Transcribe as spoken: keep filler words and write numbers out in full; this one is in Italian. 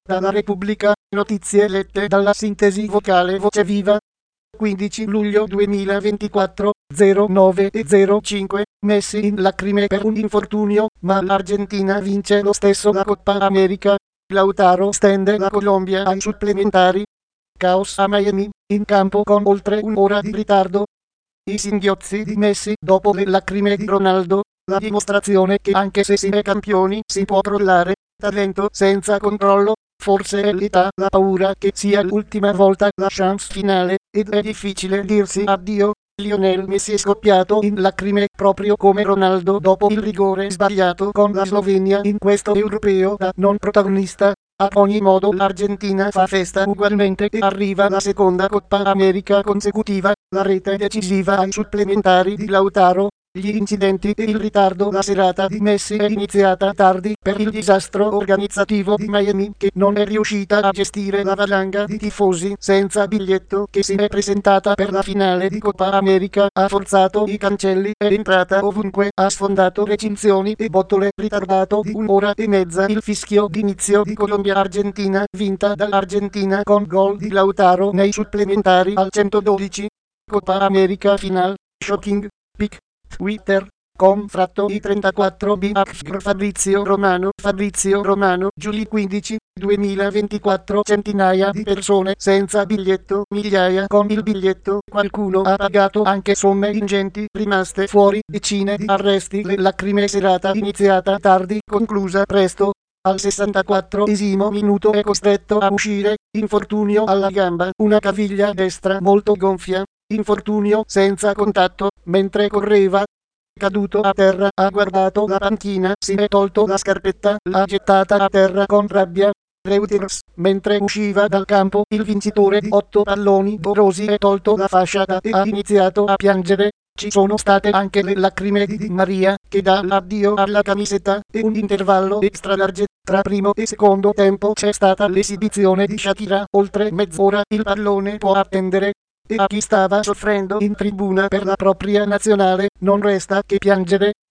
Dalla Repubblica, notizie lette dalla sintesi vocale Voce Viva. quindici luglio duemilaventiquattro, zero nove e zero cinque, messi in lacrime per un infortunio, ma l'Argentina vince lo stesso la Coppa America. Lautaro stende la Colombia ai supplementari. Caos a Miami, in campo con oltre un'ora di ritardo. I singhiozzi di Messi dopo le lacrime di Ronaldo, la dimostrazione che anche se si è campioni si può crollare. Talento senza controllo, forse è l'età, la paura che sia l'ultima volta la chance finale, ed è difficile dirsi addio. Lionel Messi è scoppiato in lacrime proprio come Ronaldo dopo il rigore sbagliato con la Slovenia in questo europeo da non protagonista. Ad ogni modo l'Argentina fa festa ugualmente e arriva la seconda Coppa America consecutiva, la rete decisiva ai supplementari di Lautaro. Gli incidenti e il ritardo. La serata di Messi è iniziata tardi per il disastro organizzativo di Miami, che non è riuscita a gestire la valanga di tifosi senza biglietto che si è presentata per la finale di Coppa America. Ha forzato i cancelli, è entrata ovunque, ha sfondato recinzioni e botole, ritardato di un'ora e mezza il fischio d'inizio di Colombia-Argentina, vinta dall'Argentina con gol di Lautaro nei supplementari al centododici. Coppa America Final, shocking, pic. Twitter punto com fratto i trentaquattro b Fabrizio Romano Fabrizio Romano Giugno quindici duemilaventiquattro. Centinaia di persone senza biglietto, migliaia con il biglietto, qualcuno ha pagato anche somme ingenti, rimaste fuori, decine di arresti. Le lacrime. Serata iniziata tardi, conclusa presto. Al sessantaquattresimo minuto è costretto a uscire, infortunio alla gamba, una caviglia destra molto gonfia, infortunio senza contatto, mentre correva. Caduto a terra, ha guardato la panchina, si è tolto la scarpetta, l'ha gettata a terra con rabbia. Reuters, mentre usciva dal campo, il vincitore di otto palloni d'orosi è tolto la fascia e ha iniziato a piangere. Ci sono state anche le lacrime di Di Maria, che dà l'addio alla camisetta, e un intervallo extra large. Tra primo e secondo tempo c'è stata l'esibizione di Shakira, oltre mezz'ora il pallone può attendere. E a chi stava soffrendo in tribuna per la propria nazionale, non resta che piangere.